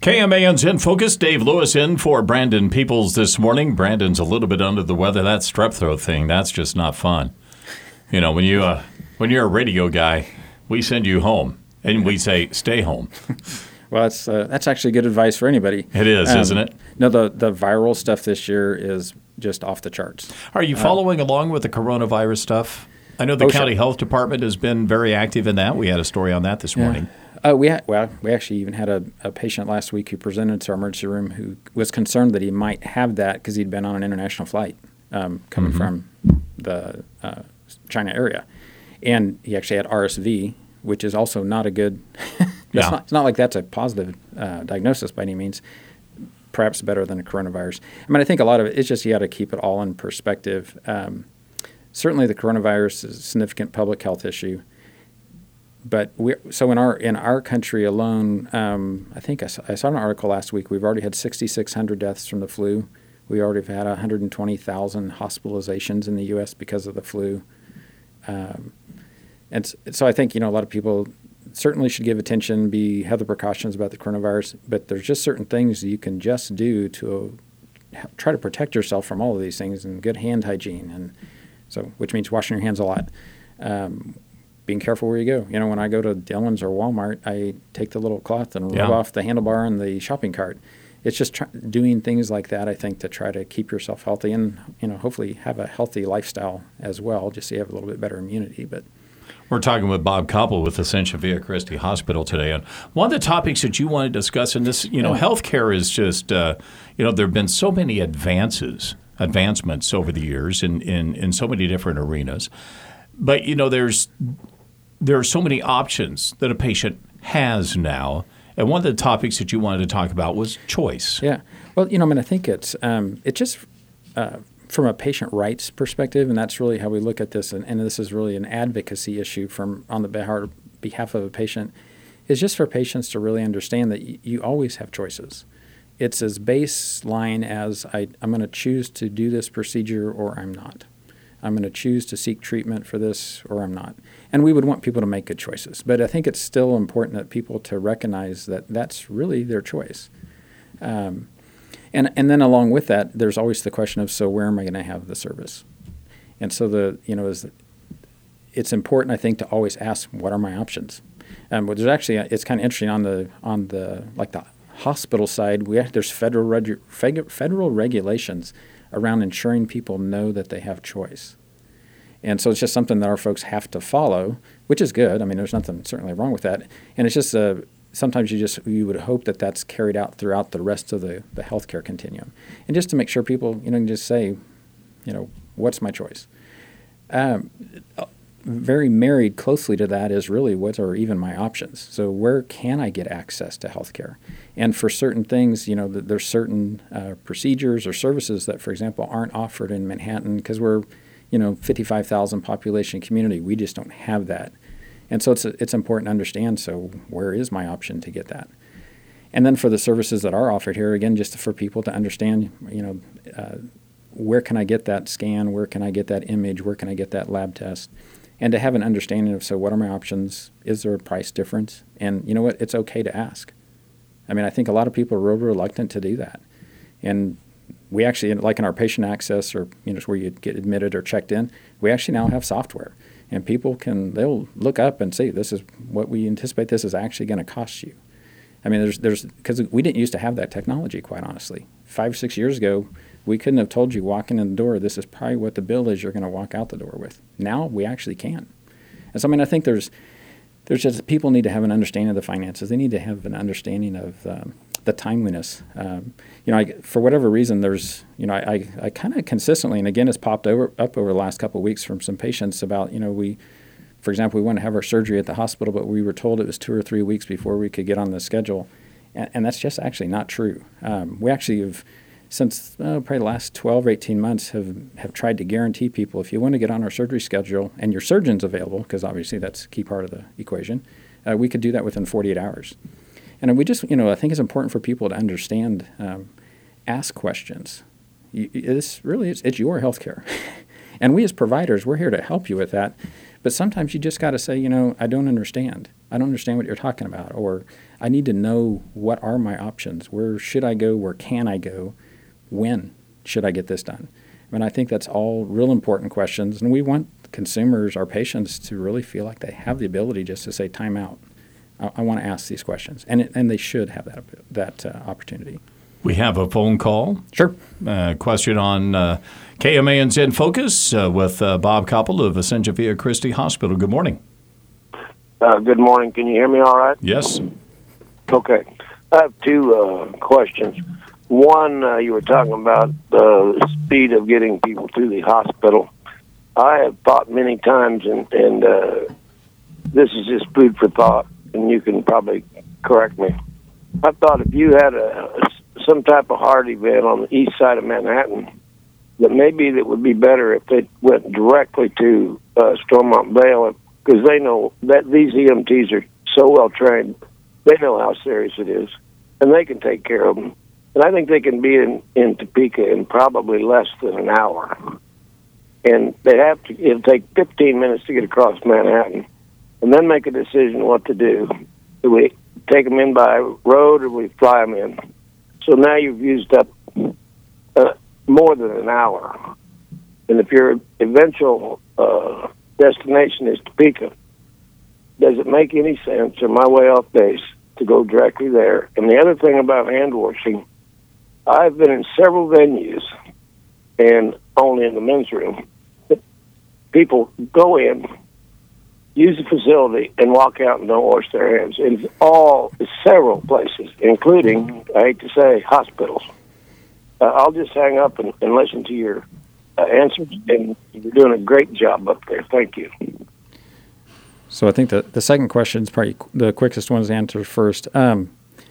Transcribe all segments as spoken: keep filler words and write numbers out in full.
K M A N's In Focus. Dave Lewis in for Brandon Peoples this morning. Brandon's a little bit under the weather. That strep throat thing, that's just not fun. You know, when, you, uh, when you're a radio guy, we send you home, and we say, stay home. Well, that's uh, that's actually good advice for anybody. It is, um, isn't it? No, the, the viral stuff this year is just off the charts. Are you following uh, along with the coronavirus stuff? I know the oh, county sure. health department has been very active in that. We had a story on that this yeah. morning. Uh, we ha- well, we actually even had a, a patient last week who presented to our emergency room who was concerned that he might have that because he'd been on an international flight um, coming mm-hmm. from the uh, China area, and he actually had R S V, which is also not a good. yeah. not, it's not like that's a positive uh, diagnosis by any means. Perhaps better than a coronavirus. I mean, I think a lot of it is just you got to keep it all in perspective. Um, certainly, the coronavirus is a significant public health issue. But we so in our in our country alone, um, I think I saw, I saw an article last week. We've already had sixty-six hundred deaths from the flu. We already have had one hundred twenty thousand hospitalizations in the U S because of the flu. Um, and so I think you know a lot of people certainly should give attention, be have the precautions about the coronavirus. But there's just certain things you can just do to uh, try to protect yourself from all of these things, and good hand hygiene, and so which means washing your hands a lot. Um, being careful where you go. You know, when I go to Dillon's or Walmart, I take the little cloth and yeah. rub off the handlebar and the shopping cart. It's just try- doing things like that, I think, to try to keep yourself healthy and, you know, hopefully have a healthy lifestyle as well, just so you have a little bit better immunity. But we're talking with Bob Koppel with Ascension Via Christi Hospital today. And one of the topics that you want to discuss in this, you know, healthcare is just, uh, you know, there have been so many advances, advancements over the years in, in, in so many different arenas. But, you know, there's there are so many options that a patient has now. And one of the topics that you wanted to talk about was choice. Yeah. Well, you know, I mean, I think it's um, it's just uh, from a patient rights perspective, and that's really how we look at this. And, and this is really an advocacy issue from on the behalf of a patient, is just for patients to really understand that y- you always have choices. It's as baseline as I, I'm going to choose to do this procedure or I'm not. I'm going to choose to seek treatment for this or I'm not. And we would want people to make good choices. But I think it's still important that people to recognize that that's really their choice. Um, and and then along with that, there's always the question of, so where am I going to have the service? And so the, you know, is it's important, I think, to always ask, what are my options? Um, but there's actually, it's kind of interesting on the, on the, like the hospital side, we have, there's federal regu- federal regulations around ensuring people know that they have choice. And so it's just something that our folks have to follow, which is good. I mean, there's nothing certainly wrong with that. And it's just uh, sometimes you just you would hope that that's carried out throughout the rest of the, the healthcare continuum. And just to make sure people, you know, can just say, you know, what's my choice? Um, very married closely to that is really what are even my options. So where can I get access to healthcare? And for certain things, you know, there's certain uh, procedures or services that, for example, aren't offered in Manhattan because we're, you know, fifty-five thousand population community. We just don't have that. And so it's it's important to understand, so where is my option to get that? And then for the services that are offered here, again, just for people to understand, you know, uh, where can I get that scan? Where can I get that image? Where can I get that lab test? And to have an understanding of, so what are my options? Is there a price difference? And you know what? It's okay to ask. I mean, I think a lot of people are real reluctant to do that. And we actually, like in our patient access or, you know, where you get admitted or checked in, we actually now have software. And people can, they'll look up and see, this is what we anticipate this is actually going to cost you. I mean, there's, there's, because we didn't used to have that technology, quite honestly. Five, six years ago, we couldn't have told you walking in the door, this is probably what the bill is you're going to walk out the door with. Now we actually can. And so, I mean, I think there's, there's just, people need to have an understanding of the finances. They need to have an understanding of um, the timeliness. Um, you know, I, for whatever reason, there's, you know, I, I, I kind of consistently, and again, it's popped over, up over the last couple of weeks from some patients about, you know, we, for example, we want to have our surgery at the hospital, but we were told it was two or three weeks before we could get on the schedule. And, and that's just actually not true. Um, we actually have, since uh, probably the last twelve or eighteen months, have, have tried to guarantee people, if you want to get on our surgery schedule and your surgeon's available, because obviously that's a key part of the equation, uh, we could do that within forty-eight hours. And we just, you know, I think it's important for people to understand, um, ask questions. You, it's really, it's, it's your healthcare. And we as providers, we're here to help you with that. But sometimes you just got to say, you know, I don't understand. I don't understand what you're talking about. Or I need to know what are my options. Where should I go? Where can I go? When should I get this done? I mean, I think that's all real important questions, and we want consumers, our patients, to really feel like they have the ability just to say, time out. I, I want to ask these questions, and it, and they should have that that uh, opportunity. We have a phone call. Sure. Uh, question on uh, K M A N Z Focus uh, with uh, Bob Koppel of Essentia Via Christi Hospital. Good morning. Uh, good morning. Can you hear me all right? Yes. Okay. I have two uh, questions. One, uh, you were talking about the speed of getting people to the hospital. I have thought many times, and, and uh, this is just food for thought, and you can probably correct me. I thought if you had a, some type of heart event on the east side of Manhattan, that maybe it would be better if they went directly to uh, Stormont Vail, because they know that these E M Ts are so well trained. They know how serious it is, and they can take care of them. And I think they can be in, in Topeka in probably less than an hour. And they have to. It'll take fifteen minutes to get across Manhattan, and then make a decision what to do. Do we take them in by road, or do we fly them in? So now you've used up uh, more than an hour. And if your eventual uh, destination is Topeka, does it make any sense, or my way off base, to go directly there? And the other thing about hand washing, I've been in several venues, and only in the men's room, people go in, use the facility, and walk out and don't wash their hands. In all, several places, including, I hate to say, hospitals. Uh, I'll just hang up and, and listen to your uh, answers, and you're doing a great job up there. Thank you. So I think the, the second question is probably the quickest one to answer first. Um,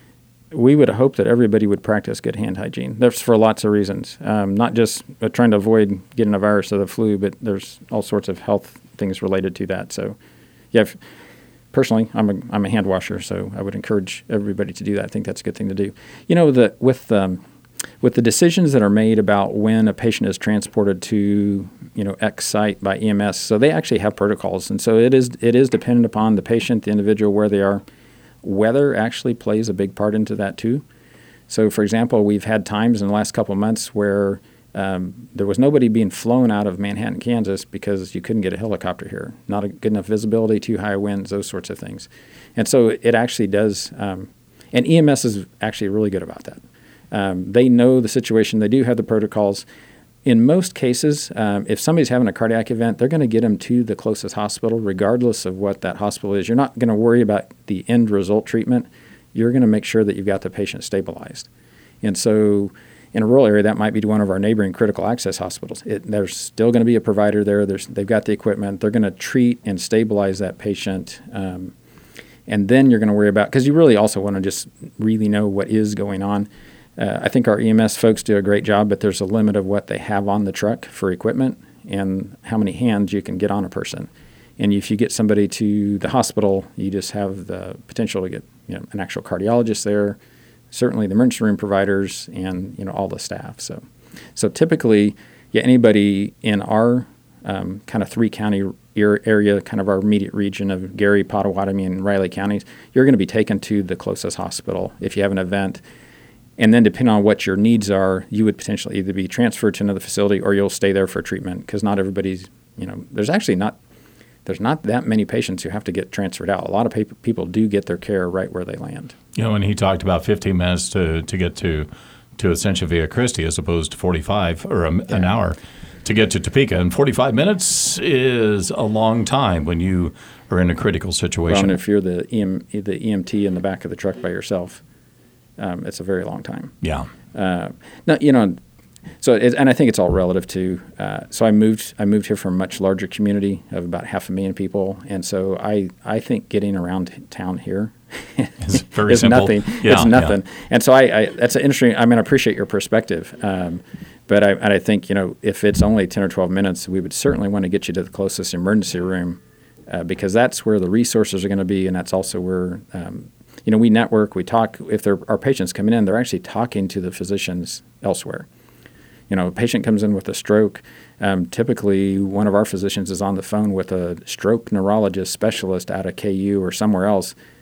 we would hope that everybody would practice good hand hygiene. That's for lots of reasons, um, not just uh, trying to avoid getting a virus or the flu, but there's all sorts of health things related to that. So, yeah, if, personally, I'm a I'm a hand washer, so I would encourage everybody to do that. I think that's a good thing to do. You know, the with um, with the decisions that are made about when a patient is transported to, you know, X site by E M S, so they actually have protocols, and so it is it is dependent upon the patient, the individual, where they are. Weather actually plays a big part into that too. So, for example, we've had times in the last couple of months where um, there was nobody being flown out of Manhattan, Kansas, because you couldn't get a helicopter here. Not a good enough visibility, too high winds, those sorts of things. And so it actually does, um, and E M S is actually really good about that. Um, they know the situation. They do have the protocols. In most cases, um, if somebody's having a cardiac event, they're going to get them to the closest hospital, regardless of what that hospital is. You're not going to worry about the end result treatment. You're going to make sure that you've got the patient stabilized. And so in a rural area, that might be to one of our neighboring critical access hospitals. It, there's still going to be a provider there. There's, they've got the equipment. They're going to treat and stabilize that patient. Um, and then you're going to worry about, because you really also want to just really know what is going on. Uh, I think our E M S folks do a great job, but there's a limit of what they have on the truck for equipment and how many hands you can get on a person. And if you get somebody to the hospital, you just have the potential to get, you know, an actual cardiologist there, certainly the emergency room providers, and, you know, all the staff. So, so typically, yeah, anybody in our um, kind of three county area, kind of our immediate region of Gary, Pottawatomie, and Riley counties, you're going to be taken to the closest hospital if you have an event. And then depending on what your needs are, you would potentially either be transferred to another facility or you'll stay there for treatment, because not everybody's, you know, there's actually not, there's not that many patients who have to get transferred out. A lot of pe- people do get their care right where they land. You know, and he talked about fifteen minutes to, to get to, to Essentia Via Christi as opposed to forty-five or a, yeah. an hour to get to Topeka. And forty-five minutes is a long time when you are in a critical situation. Well, and if you're the, E M, the E M T in the back of the truck by yourself, Um, it's a very long time. Yeah. Uh, no, you know, so it, and I think it's all relative to. Uh, so I moved. I moved here from a much larger community of about half a million people, and so I, I think getting around town here it's very is simple. nothing. Yeah, it's nothing. Yeah. And so I, I that's an interesting. I mean, I appreciate your perspective, um, but I and I think, you know, if it's only ten or twelve minutes, we would certainly want to get you to the closest emergency room, uh, because that's where the resources are going to be, and that's also where. Um, You know, we network, we talk. If there are patients coming in, they're actually talking to the physicians elsewhere. You know, a patient comes in with a stroke. Um, typically, one of our physicians is on the phone with a stroke neurologist specialist out of K U or somewhere else,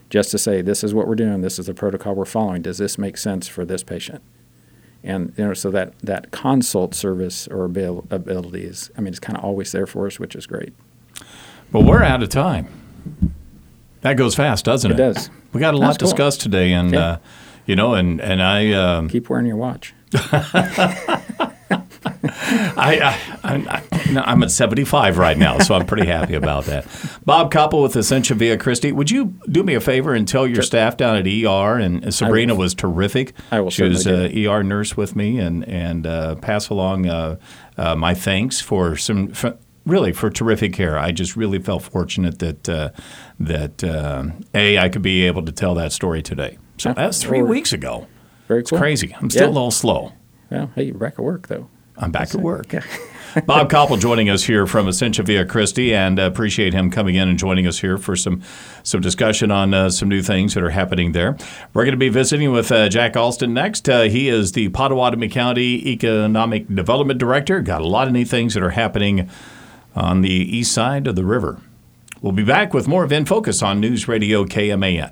just to say, this is what we're doing, this is the protocol we're following, does this make sense for this patient? And you know, so that, that consult service or abil- ability is, I mean, it's kind of always there for us, which is great. Well, we're out of time. That goes fast, doesn't it? It does. We got a lot That's cool. discussed today, and Yeah. uh, you know, and and I um, Keep wearing your watch. I, I, I, I'm at seventy-five right now, so I'm pretty happy about that. Bob Koppel with Ascension Via Christi. Would you do me a favor and tell your Sure. staff down at E R, and Sabrina will. was terrific. I will She was certainly uh, do E R nurse with me, and, and uh, pass along uh, uh, my thanks for some for, really for terrific care. I just really felt fortunate that, uh, that uh, A, I could be able to tell that story today. So Yeah. that's three Well, weeks ago. Very It's cool. crazy. I'm still Yeah. a little slow. Well, hey, you're back at work, though. I'm back at work. Bob Koppel joining us here from Ascension Via Christi, and uh, appreciate him coming in and joining us here for some some discussion on uh, some new things that are happening there. We're going to be visiting with uh, Jack Alston next. Uh, he is the Pottawatomie County Economic Development Director. Got a lot of neat things that are happening on the east side of the river. We'll be back with more of In Focus on News Radio K M A N.